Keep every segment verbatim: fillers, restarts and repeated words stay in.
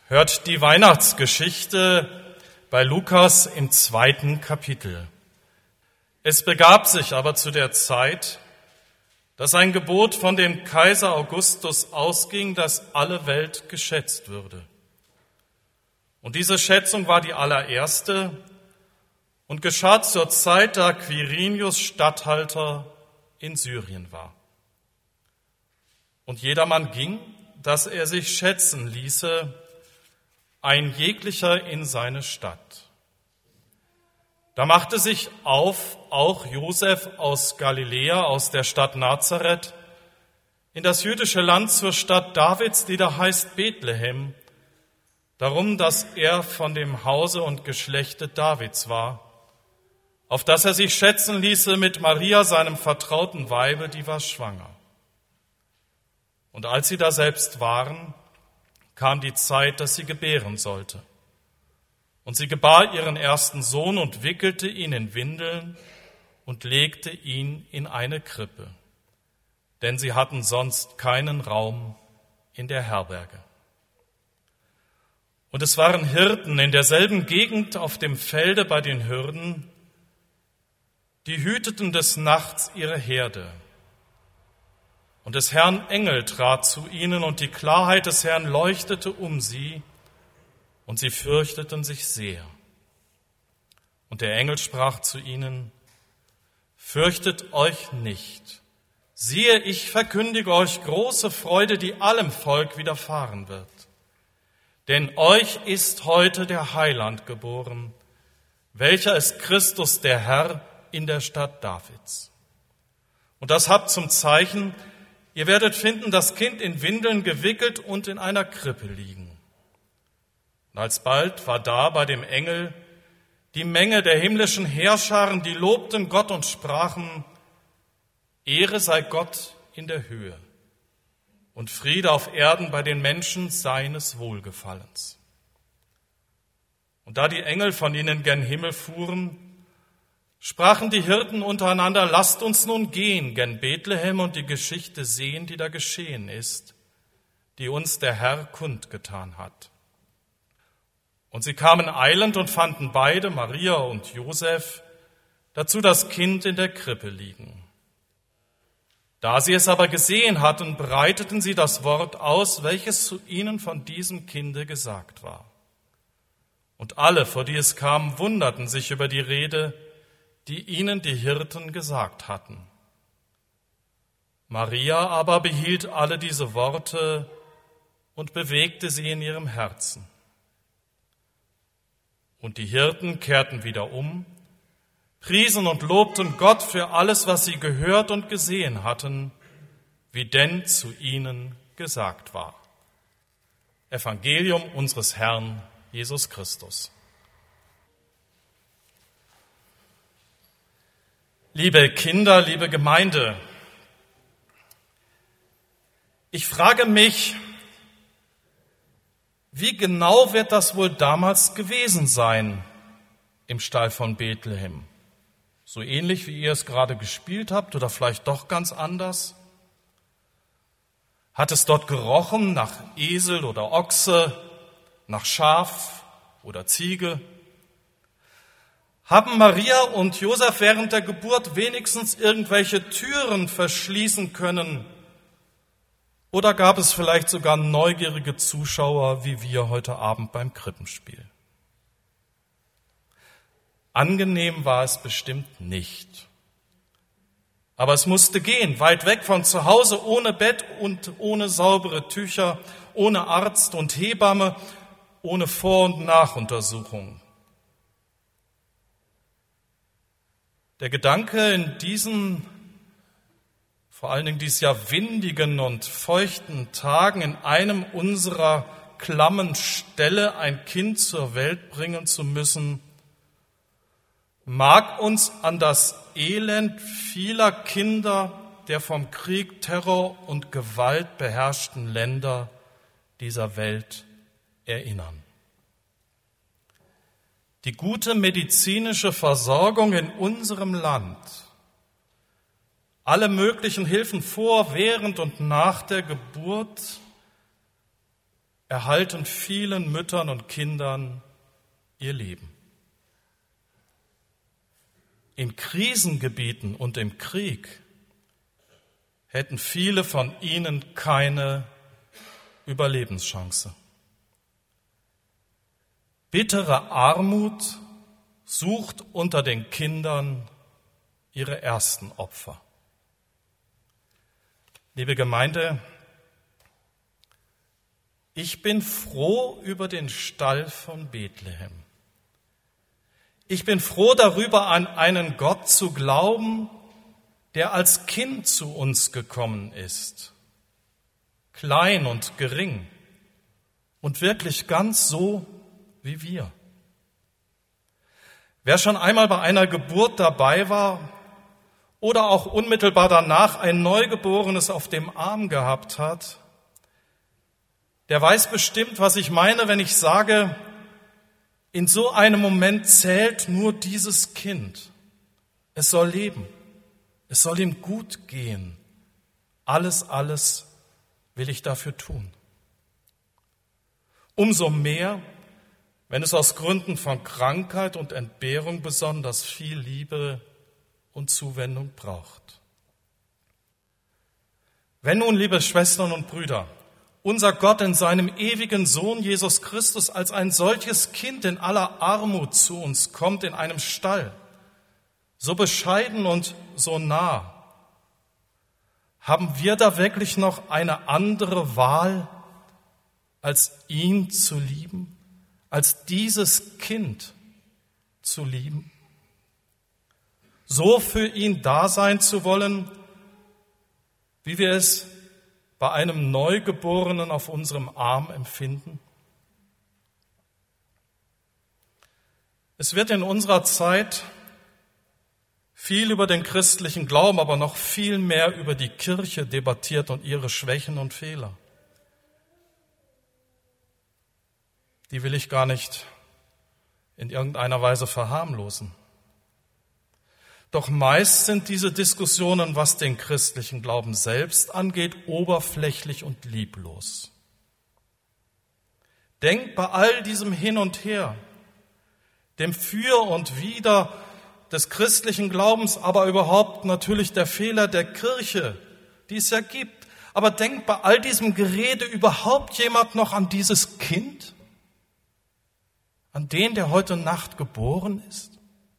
Hört die Weihnachtsgeschichte bei Lukas im zweiten Kapitel. Es begab sich aber zu der Zeit, dass ein Gebot von dem Kaiser Augustus ausging, dass alle Welt geschätzt würde. Und diese Schätzung war die allererste und geschah zur Zeit, da Quirinius Statthalter in Syrien war. Und jedermann ging, dass er sich schätzen ließe, ein jeglicher in seine Stadt. Da machte sich auf auch Josef aus Galiläa, aus der Stadt Nazareth, in das jüdische Land zur Stadt Davids, die da heißt Bethlehem, darum, dass er von dem Hause und Geschlechte Davids war, auf das er sich schätzen ließe mit Maria, seinem vertrauten Weibe, die war schwanger. Und als sie da selbst waren, kam die Zeit, dass sie gebären sollte. Und sie gebar ihren ersten Sohn und wickelte ihn in Windeln und legte ihn in eine Krippe, denn sie hatten sonst keinen Raum in der Herberge. Und es waren Hirten in derselben Gegend auf dem Felde bei den Hürden, die hüteten des Nachts ihre Herde. Und des Herrn Engel trat zu ihnen, und die Klarheit des Herrn leuchtete um sie, und sie fürchteten sich sehr. Und der Engel sprach zu ihnen: Fürchtet euch nicht. Siehe, ich verkündige euch große Freude, die allem Volk widerfahren wird. Denn euch ist heute der Heiland geboren, welcher ist Christus der Herr in der Stadt Davids. Und das habt zum Zeichen: Ihr werdet finden, das Kind in Windeln gewickelt und in einer Krippe liegen. Und alsbald war da bei dem Engel die Menge der himmlischen Heerscharen, die lobten Gott und sprachen: Ehre sei Gott in der Höhe und Friede auf Erden bei den Menschen seines Wohlgefallens. Und da die Engel von ihnen gen Himmel fuhren, sprachen die Hirten untereinander: Lasst uns nun gehen gen Bethlehem und die Geschichte sehen, die da geschehen ist, die uns der Herr kundgetan hat. Und sie kamen eilend und fanden beide, Maria und Josef, dazu das Kind in der Krippe liegen. Da sie es aber gesehen hatten, breiteten sie das Wort aus, welches zu ihnen von diesem Kinde gesagt war. Und alle, vor die es kam, wunderten sich über die Rede, die ihnen die Hirten gesagt hatten. Maria aber behielt alle diese Worte und bewegte sie in ihrem Herzen. Und die Hirten kehrten wieder um, priesen und lobten Gott für alles, was sie gehört und gesehen hatten, wie denn zu ihnen gesagt war. Evangelium unseres Herrn Jesus Christus. Liebe Kinder, liebe Gemeinde, ich frage mich, wie genau wird das wohl damals gewesen sein im Stall von Bethlehem? So ähnlich, wie ihr es gerade gespielt habt, oder vielleicht doch ganz anders? Hat es dort gerochen nach Esel oder Ochse, nach Schaf oder Ziege? Haben Maria und Josef während der Geburt wenigstens irgendwelche Türen verschließen können? Oder gab es vielleicht sogar neugierige Zuschauer wie wir heute Abend beim Krippenspiel? Angenehm war es bestimmt nicht. Aber es musste gehen, weit weg von zu Hause, ohne Bett und ohne saubere Tücher, ohne Arzt und Hebamme, ohne Vor- und Nachuntersuchung. Der Gedanke, in diesen, vor allen Dingen dieses Jahr windigen und feuchten Tagen in einem unserer klammen Ställe ein Kind zur Welt bringen zu müssen, mag uns an das Elend vieler Kinder der vom Krieg, Terror und Gewalt beherrschten Länder dieser Welt erinnern. Die gute medizinische Versorgung in unserem Land, alle möglichen Hilfen vor, während und nach der Geburt erhalten vielen Müttern und Kindern ihr Leben. In Krisengebieten und im Krieg hätten viele von ihnen keine Überlebenschance. Bittere Armut sucht unter den Kindern ihre ersten Opfer. Liebe Gemeinde, ich bin froh über den Stall von Bethlehem. Ich bin froh darüber, an einen Gott zu glauben, der als Kind zu uns gekommen ist, klein und gering und wirklich ganz so wie wir. Wer schon einmal bei einer Geburt dabei war oder auch unmittelbar danach ein Neugeborenes auf dem Arm gehabt hat, der weiß bestimmt, was ich meine, wenn ich sage, in so einem Moment zählt nur dieses Kind. Es soll leben. Es soll ihm gut gehen. Alles, alles will ich dafür tun. Umso mehr, wenn es aus Gründen von Krankheit und Entbehrung besonders viel Liebe und Zuwendung braucht. Wenn nun, liebe Schwestern und Brüder, unser Gott in seinem ewigen Sohn Jesus Christus als ein solches Kind in aller Armut zu uns kommt in einem Stall, so bescheiden und so nah, haben wir da wirklich noch eine andere Wahl, als ihn zu lieben, als dieses Kind zu lieben? So für ihn da sein zu wollen, wie wir es bei einem Neugeborenen auf unserem Arm empfinden? Es wird in unserer Zeit viel über den christlichen Glauben, aber noch viel mehr über die Kirche debattiert und ihre Schwächen und Fehler. Die will ich gar nicht in irgendeiner Weise verharmlosen. Doch meist sind diese Diskussionen, was den christlichen Glauben selbst angeht, oberflächlich und lieblos. Denkt bei all diesem Hin und Her, dem Für und Wider des christlichen Glaubens, aber überhaupt natürlich der Fehler der Kirche, die es ja gibt, aber denkt bei all diesem Gerede überhaupt jemand noch an dieses Kind? An den, der heute Nacht geboren ist?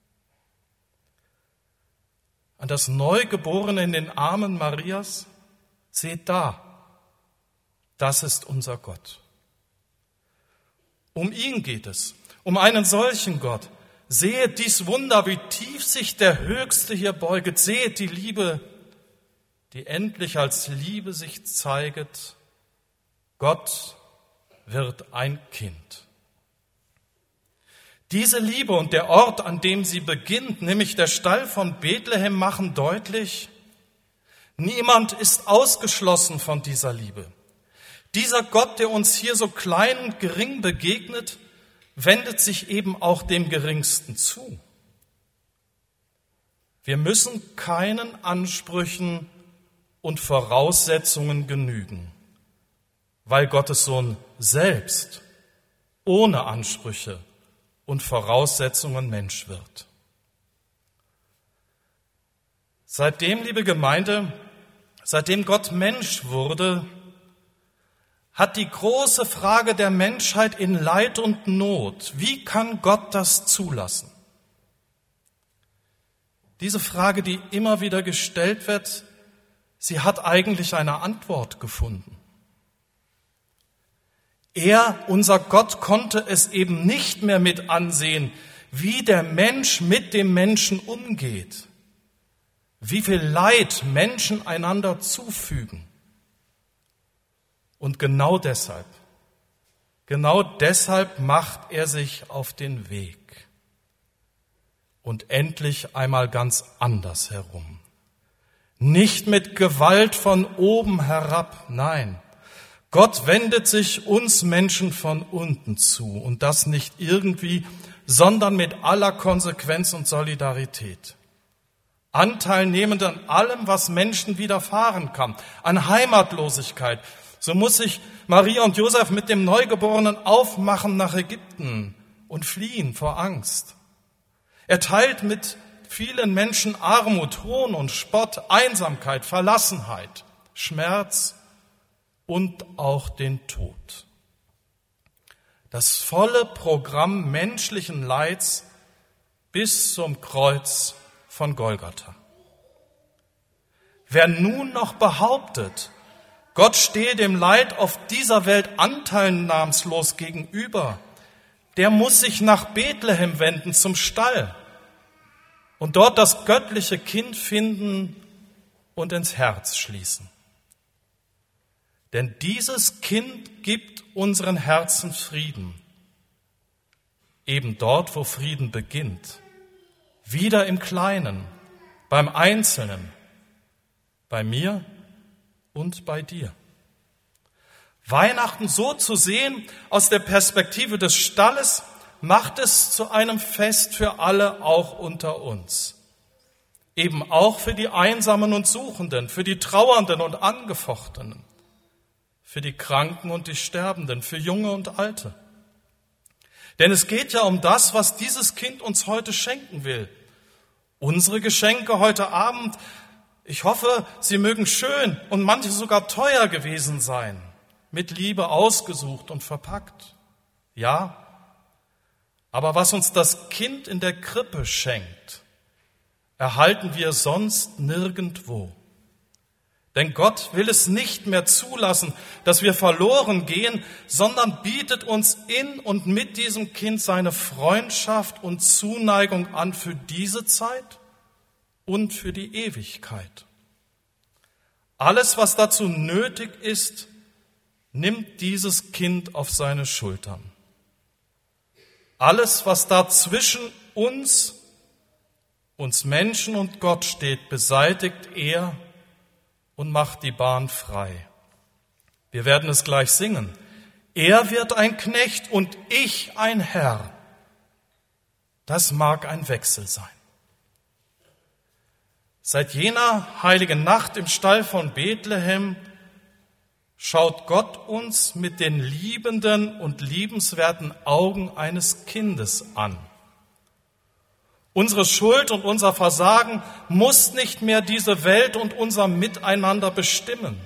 An das Neugeborene in den Armen Marias? Seht da, das ist unser Gott. Um ihn geht es, um einen solchen Gott. Seht dies Wunder, wie tief sich der Höchste hier beuget. Seht die Liebe, die endlich als Liebe sich zeiget. Gott wird ein Kind. Diese Liebe und der Ort, an dem sie beginnt, nämlich der Stall von Bethlehem, machen deutlich, niemand ist ausgeschlossen von dieser Liebe. Dieser Gott, der uns hier so klein und gering begegnet, wendet sich eben auch dem Geringsten zu. Wir müssen keinen Ansprüchen und Voraussetzungen genügen, weil Gottes Sohn selbst ohne Ansprüche und Voraussetzungen Mensch wird. Seitdem, liebe Gemeinde, seitdem Gott Mensch wurde, hat die große Frage der Menschheit in Leid und Not, wie kann Gott das zulassen? Diese Frage, die immer wieder gestellt wird, sie hat eigentlich eine Antwort gefunden. Er, unser Gott, konnte es eben nicht mehr mit ansehen, wie der Mensch mit dem Menschen umgeht, wie viel Leid Menschen einander zufügen. Und genau deshalb, genau deshalb macht er sich auf den Weg. Und endlich einmal ganz anders herum. Nicht mit Gewalt von oben herab, nein. Gott wendet sich uns Menschen von unten zu und das nicht irgendwie, sondern mit aller Konsequenz und Solidarität. Anteil nehmend an allem, was Menschen widerfahren kann, an Heimatlosigkeit, So muss sich Maria und Josef mit dem Neugeborenen aufmachen nach Ägypten und fliehen vor Angst. Er teilt mit vielen Menschen Armut, Hohn und Spott, Einsamkeit, Verlassenheit, Schmerz und auch den Tod. Das volle Programm menschlichen Leids bis zum Kreuz von Golgatha. Wer nun noch behauptet, Gott stehe dem Leid auf dieser Welt anteilnahmslos gegenüber, der muss sich nach Bethlehem wenden, zum Stall, und dort das göttliche Kind finden und ins Herz schließen. Denn dieses Kind gibt unseren Herzen Frieden, eben dort, wo Frieden beginnt, wieder im Kleinen, beim Einzelnen, bei mir und bei dir. Weihnachten so zu sehen aus der Perspektive des Stalles macht es zu einem Fest für alle, auch unter uns. Eben auch für die Einsamen und Suchenden, für die Trauernden und Angefochtenen, für die Kranken und die Sterbenden, für Junge und Alte. Denn es geht ja um das, was dieses Kind uns heute schenken will. Unsere Geschenke heute Abend, ich hoffe, sie mögen schön und manche sogar teuer gewesen sein, mit Liebe ausgesucht und verpackt. Ja, aber was uns das Kind in der Krippe schenkt, erhalten wir sonst nirgendwo. Denn Gott will es nicht mehr zulassen, dass wir verloren gehen, sondern bietet uns in und mit diesem Kind seine Freundschaft und Zuneigung an für diese Zeit und für die Ewigkeit. Alles, was dazu nötig ist, nimmt dieses Kind auf seine Schultern. Alles, was da zwischen uns, uns Menschen und Gott steht, beseitigt er und macht die Bahn frei. Wir werden es gleich singen. Er wird ein Knecht und ich ein Herr. Das mag ein Wechsel sein. Seit jener heiligen Nacht im Stall von Bethlehem schaut Gott uns mit den liebenden und liebenswerten Augen eines Kindes an. Unsere Schuld und unser Versagen muss nicht mehr diese Welt und unser Miteinander bestimmen.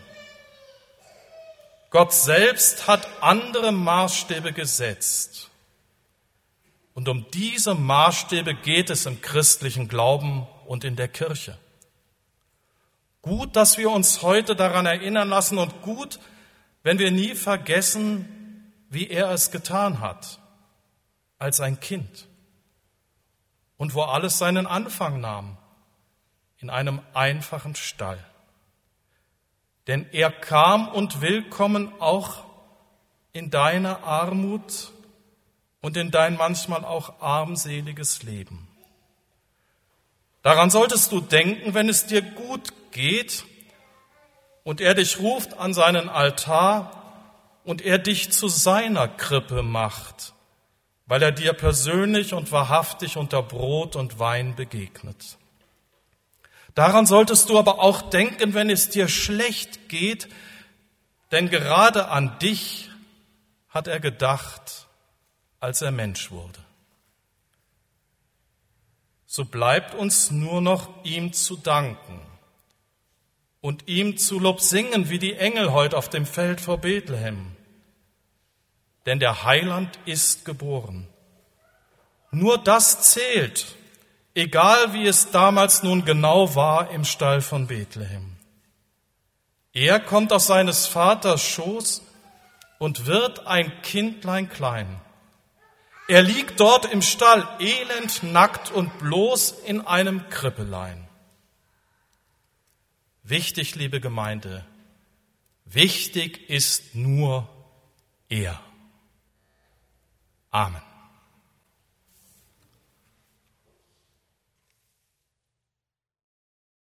Gott selbst hat andere Maßstäbe gesetzt. Und um diese Maßstäbe geht es im christlichen Glauben und in der Kirche. Gut, dass wir uns heute daran erinnern lassen und gut, wenn wir nie vergessen, wie er es getan hat, als ein Kind. Und wo alles seinen Anfang nahm, in einem einfachen Stall. Denn er kam und will kommen auch in deine Armut und in dein manchmal auch armseliges Leben. Daran solltest du denken, wenn es dir gut geht und er dich ruft an seinen Altar und er dich zu seiner Krippe macht, weil er dir persönlich und wahrhaftig unter Brot und Wein begegnet. Daran solltest du aber auch denken, wenn es dir schlecht geht, denn gerade an dich hat er gedacht, als er Mensch wurde. So bleibt uns nur noch ihm zu danken und ihm zu Lob singen, wie die Engel heute auf dem Feld vor Bethlehem. Denn der Heiland ist geboren. Nur das zählt, egal wie es damals nun genau war im Stall von Bethlehem. Er kommt aus seines Vaters Schoß und wird ein Kindlein klein. Er liegt dort im Stall, elend, nackt und bloß in einem Krippelein. Wichtig, liebe Gemeinde, wichtig ist nur er. Amen.